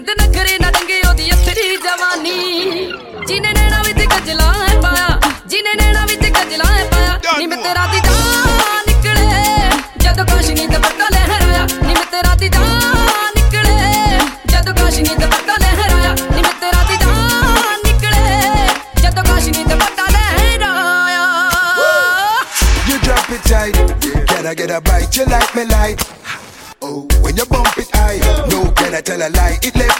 ਨਖਰੇ ਨਾ ਡੰਗੇ ਉਹਦੀ ਅਸਰੀ ਜਵਾਨੀ ਜਿਨੇ ਨੈਣਾ ਵਿੱਚ ਗਜਲਾ ਹੈ ਪਾਇਆ ਜਿਨੇ ਨੈਣਾ ਵਿੱਚ ਗਜਲਾ ਹੈ ਪਾਇਆ ਨੀ ਮੈਂ ਤੇਰਾ ਦੀ ਜਾਨ ਨਿਕਲੇ ਜਦੋਂ ਕਾਸ਼ਨੀ ਤੇ ਪੱਕਾ ਲਹਿਰਾਇਆ ਨੀ ਮੈਂ ਤੇਰਾ ਦੀ ਜਾਨ ਨਿਕਲੇ ਜਦੋਂ ਕਾਸ਼ਨੀ ਤੇ ਪੱਕਾ ਲਹਿਰਾਇਆ ਨੀ ਮੈਂ ਤੇਰਾ ਦੀ ਜਾਨ ਨਿਕਲੇ ਜਦੋਂ ਕਾਸ਼ਨੀ ਤੇ ਪੱਕਾ ਲਹਿਰਾਇਆ You drop it tight, can I get a bite? You like me like? Oh, when you bump it high, no can I tell a lie? It left